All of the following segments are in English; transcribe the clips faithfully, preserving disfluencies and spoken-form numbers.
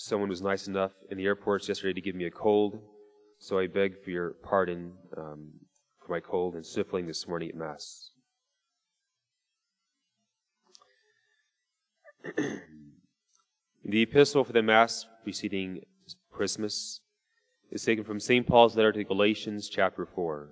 someone was nice enough in the airports yesterday to give me a cold, so I beg for your pardon um, for my cold and sniffling this morning at Mass. The epistle for the Mass preceding Christmas is taken from Saint Paul's letter to the Galatians, chapter four.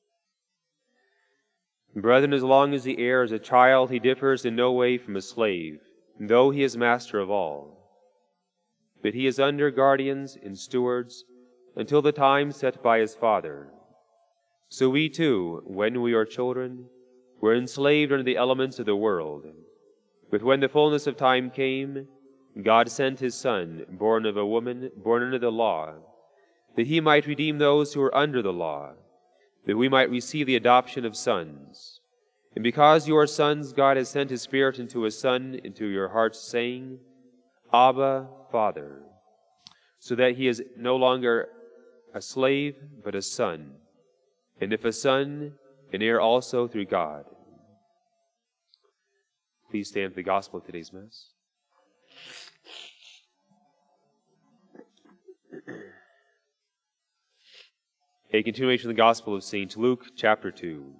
Brethren, as long as the heir is a child, he differs in no way from a slave, though he is master of all. But he is under guardians and stewards until the time set by his father. So we too, when we are children, were enslaved under the elements of the world. But when the fullness of time came, God sent his Son, born of a woman, born under the law, that he might redeem those who were under the law, that we might receive the adoption of sons. And because you are sons, God has sent his Spirit into his Son, into your hearts, saying, Abba, Father, so that he is no longer a slave, but a son, and if a son, an heir also through God. Please stand for the gospel of today's Mass. A continuation of the Gospel of Saint Luke, chapter two.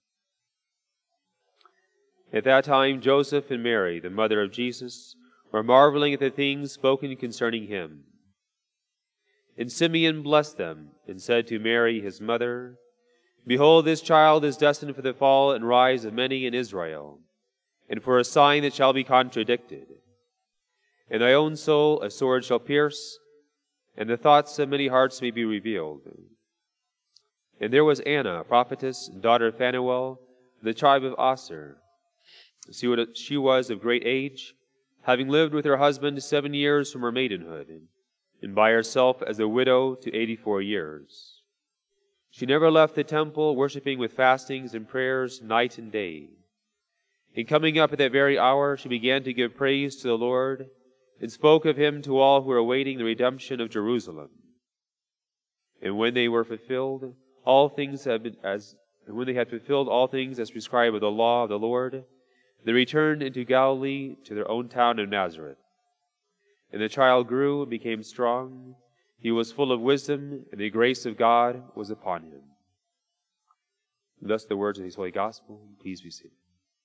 At that time, Joseph and Mary, the mother of Jesus, were marveling at the things spoken concerning him. And Simeon blessed them, and said to Mary, his mother, Behold, this child is destined for the fall and rise of many in Israel, and for a sign that shall be contradicted. And thy own soul a sword shall pierce, and the thoughts of many hearts may be revealed. And there was Anna, a prophetess, daughter of Phanuel, of the tribe of Aser. She was of great age, having lived with her husband seven years from her maidenhood, and by herself as a widow to eighty-four years. She never left the temple, worshipping with fastings and prayers night and day. And coming up at that very hour, she began to give praise to the Lord, and spoke of him to all who were awaiting the redemption of Jerusalem. And when they were fulfilled, all things had been as and when they had fulfilled all things as prescribed of the law of the Lord, they returned into Galilee to their own town of Nazareth. And the child grew and became strong. He was full of wisdom, and the grace of God was upon him. And thus the words of his holy gospel. Please be seated.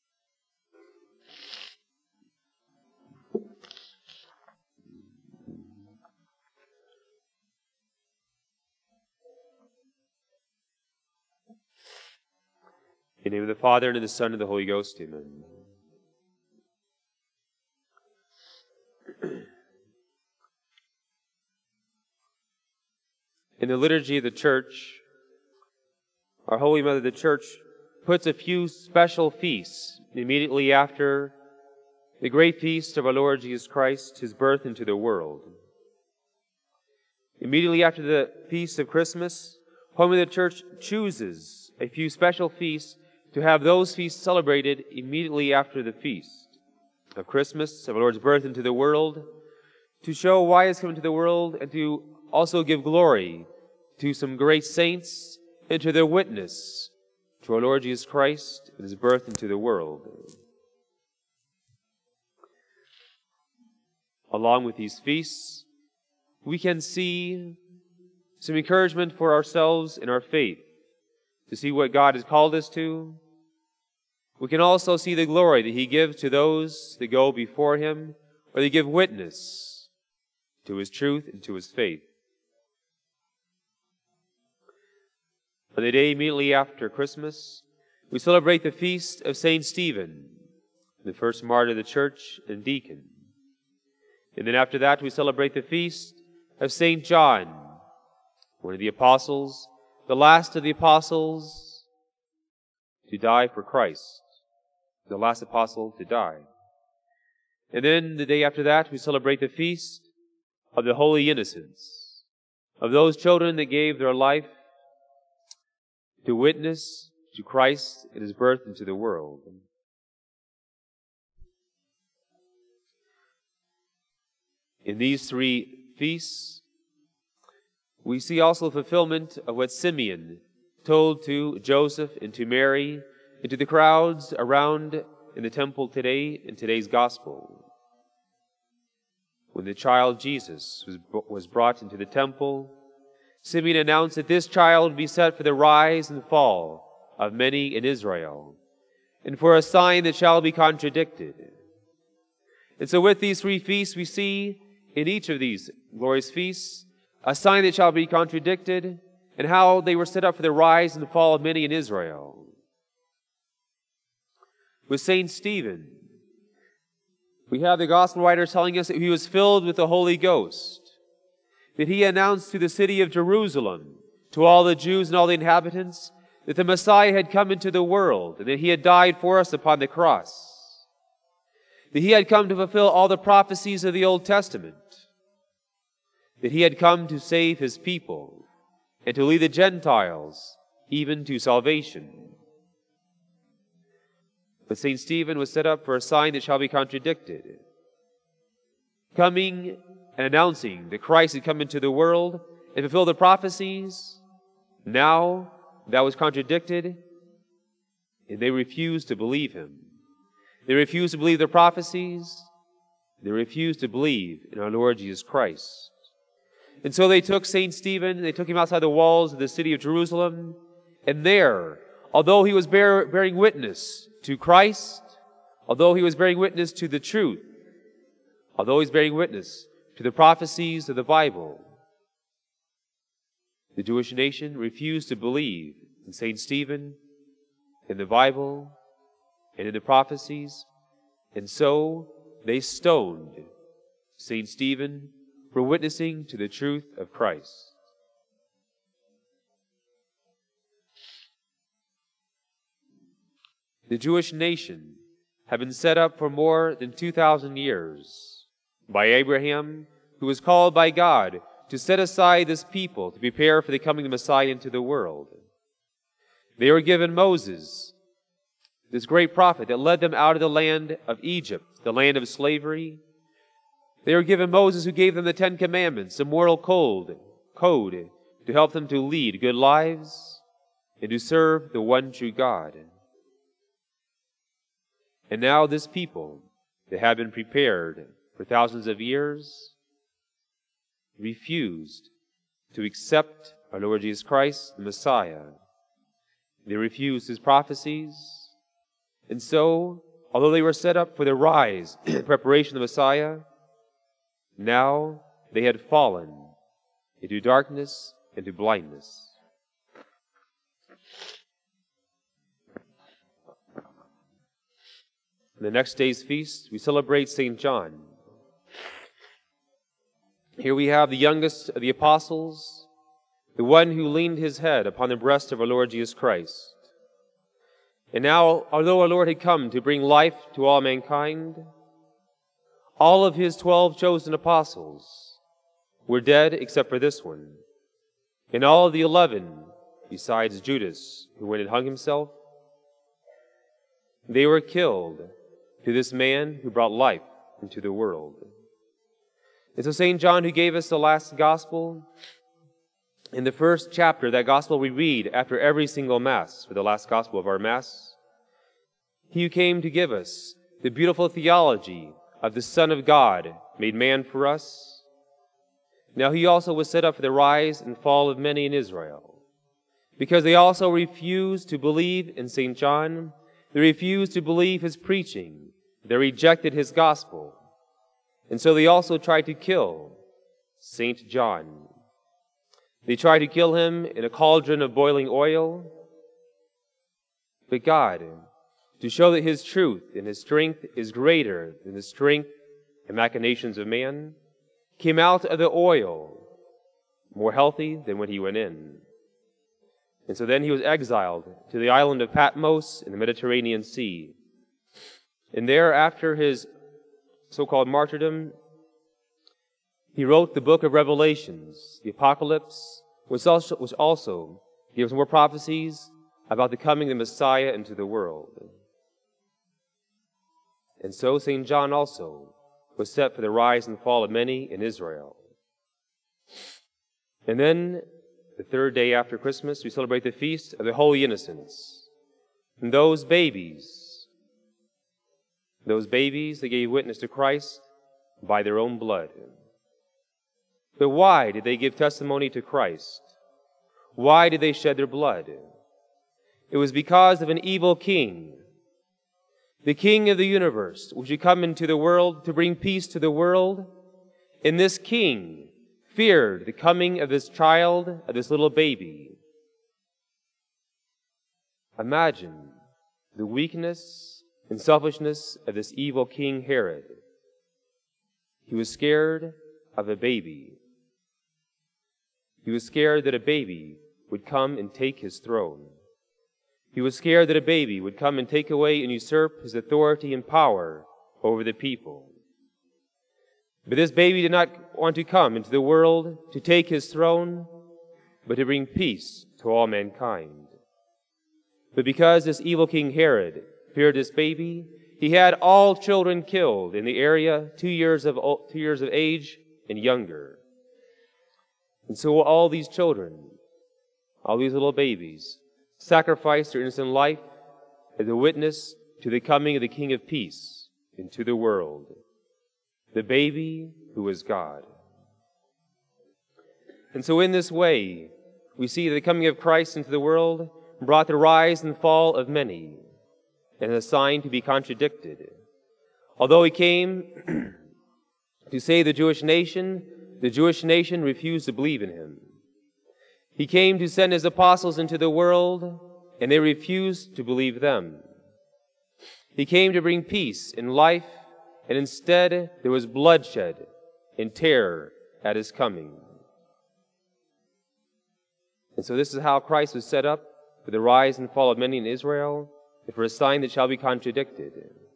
In the name of the Father, and of the Son, and of the Holy Ghost, amen. In the liturgy of the Church, our Holy Mother, the Church, puts a few special feasts immediately after the great feast of our Lord Jesus Christ, his birth into the world. Immediately after the feast of Christmas, Holy Mother, the Church chooses a few special feasts to have those feasts celebrated immediately after the feast of Christmas, of our Lord's birth into the world, to show why He's come into the world, and to also give glory to some great saints and to their witness to our Lord Jesus Christ and his birth into the world. Along with these feasts, we can see some encouragement for ourselves in our faith, to see what God has called us to. We can also see the glory that he gives to those that go before him, or they give witness to his truth and to his faith. On the day immediately after Christmas, we celebrate the feast of Saint Stephen, the first martyr of the church and deacon. And then after that, we celebrate the feast of Saint John, one of the apostles, the last of the apostles to die for Christ, the last apostle to die. And then the day after that, we celebrate the feast of the holy innocents, of those children that gave their life to witness to Christ and his birth into the world. In these three feasts, we see also the fulfillment of what Simeon told to Joseph and to Mary and to the crowds around in the temple today in today's gospel. When the child Jesus was, was brought into the temple, Simeon announced that this child would be set for the rise and fall of many in Israel, and for a sign that shall be contradicted. And so with these three feasts, we see in each of these glorious feasts a sign that shall be contradicted, and how they were set up for the rise and fall of many in Israel. With Saint Stephen, we have the gospel writer telling us that he was filled with the Holy Ghost, that he announced to the city of Jerusalem, to all the Jews and all the inhabitants, that the Messiah had come into the world, and that he had died for us upon the cross, that he had come to fulfill all the prophecies of the Old Testament, that he had come to save his people, and to lead the Gentiles even to salvation. But Saint Stephen was set up for a sign that shall be contradicted. Coming and announcing that Christ had come into the world and fulfilled the prophecies, now that was contradicted, and they refused to believe him. They refused to believe the prophecies. They refused to believe in our Lord Jesus Christ. And so they took Saint Stephen, they took him outside the walls of the city of Jerusalem, and there, although he was bear, bearing witness to Christ, although he was bearing witness to the truth, although he was bearing witness to the prophecies of the Bible, the Jewish nation refused to believe in Saint Stephen, in the Bible, and in the prophecies, and so they stoned Saint Stephen for witnessing to the truth of Christ. The Jewish nation had been set up for more than two thousand years by Abraham, who was called by God to set aside this people to prepare for the coming of the Messiah into the world. They were given Moses, this great prophet that led them out of the land of Egypt, the land of slavery. They were given Moses, who gave them the Ten Commandments, a moral code, code to help them to lead good lives and to serve the one true God. And now this people that had been prepared for thousands of years refused to accept our Lord Jesus Christ, the Messiah. They refused his prophecies. And so, although they were set up for the rise and preparation of the Messiah, now they had fallen into darkness and into blindness. On the next day's feast, we celebrate Saint John. Here we have the youngest of the apostles, the one who leaned his head upon the breast of our Lord Jesus Christ. And now, although our Lord had come to bring life to all mankind, all of his twelve chosen apostles were dead except for this one. And all of the eleven, besides Judas, who went and hung himself, they were killed to this man who brought life into the world. And so Saint John, who gave us the last gospel, in the first chapter, that gospel we read after every single Mass, for the last gospel of our Mass, he who came to give us the beautiful theology of the Son of God made man for us. Now he also was set up for the rise and fall of many in Israel, because they also refused to believe in Saint John. They refused to believe his preaching. They rejected his gospel. And so they also tried to kill Saint John. They tried to kill him in a cauldron of boiling oil. But God, to show that his truth and his strength is greater than the strength and machinations of man, came out of the oil more healthy than when he went in. And so then he was exiled to the island of Patmos in the Mediterranean Sea. And there, after his so-called martyrdom, he wrote the book of Revelations, the Apocalypse, which also, which also gives more prophecies about the coming of the Messiah into the world. And so Saint John also was set for the rise and fall of many in Israel. And then, the third day after Christmas, we celebrate the Feast of the Holy Innocents. And those babies, those babies that gave witness to Christ, by their own blood. But why did they give testimony to Christ? Why did they shed their blood? It was because of an evil king, the king of the universe, which had come into the world to bring peace to the world. And this king feared the coming of this child, of this little baby. Imagine the weakness and selfishness of this evil king Herod. He was scared of a baby. He was scared that a baby would come and take his throne. He was scared that a baby would come and take away and usurp his authority and power over the people. But this baby did not want to come into the world to take his throne, but to bring peace to all mankind. But because this evil king Herod feared this baby, he had all children killed in the area two years of two years of age and younger. And so all these children, all these little babies, sacrificed their innocent life as a witness to the coming of the King of Peace into the world, the baby who is God. And so in this way, we see the coming of Christ into the world brought the rise and fall of many, and a sign to be contradicted. Although he came to save the Jewish nation, the Jewish nation refused to believe in him. He came to send his apostles into the world, and they refused to believe them. He came to bring peace and life, and instead there was bloodshed and terror at his coming. And so this is how Christ was set up, for the rise and fall of many in Israel, and for a sign that shall be contradicted.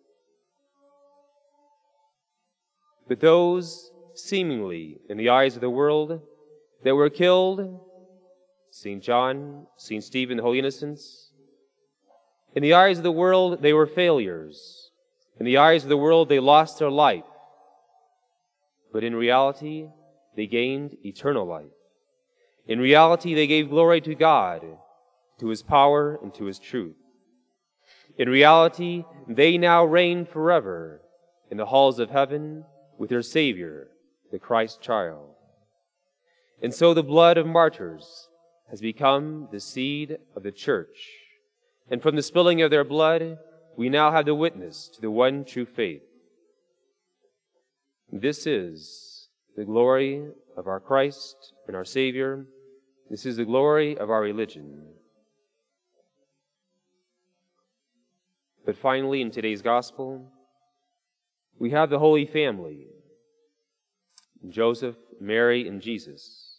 But those, seemingly, in the eyes of the world, that were killed, Saint John, Saint Stephen, the holy innocents, in the eyes of the world, they were failures. In the eyes of the world, they lost their life. But in reality, they gained eternal life. In reality, they gave glory to God, to his power, and to his truth. In reality, they now reign forever in the halls of heaven with their Savior, the Christ child. And so the blood of martyrs has become the seed of the church. And from the spilling of their blood, we now have the witness to the one true faith. This is the glory of our Christ and our Savior. This is the glory of our religion. But finally, in today's gospel, we have the Holy Family, Joseph, Mary, and Jesus.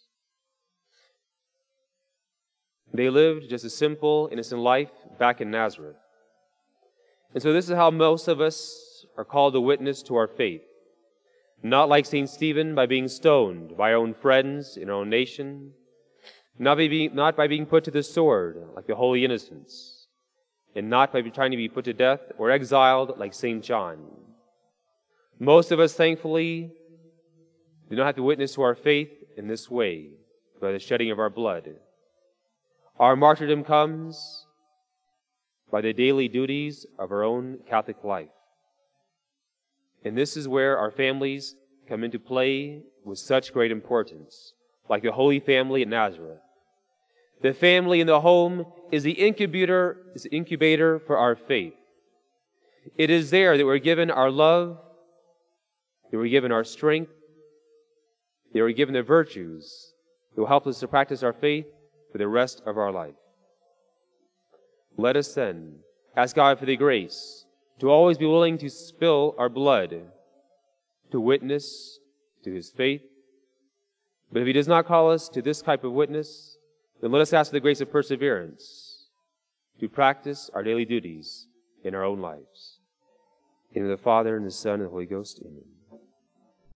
They lived just a simple, innocent life back in Nazareth. And so this is how most of us are called to witness to our faith. Not like Saint Stephen, by being stoned by our own friends in our own nation. Not by being, not by being put to the sword like the holy innocents. And not by trying to be put to death or exiled like Saint John. Most of us, thankfully, do not have to witness to our faith in this way, by the shedding of our blood. Our martyrdom comes by the daily duties of our own Catholic life. And this is where our families come into play with such great importance, like the Holy Family at Nazareth. The family in the home is the incubator, is the incubator for our faith. It is there that we're given our love, that we're given our strength, that we're given the virtues that will help us to practice our faith for the rest of our life. Let us then ask God for the grace to always be willing to spill our blood to witness to his faith. But if he does not call us to this type of witness, then let us ask for the grace of perseverance to practice our daily duties in our own lives. In the name of the Father, and the Son, and the Holy Ghost. Amen.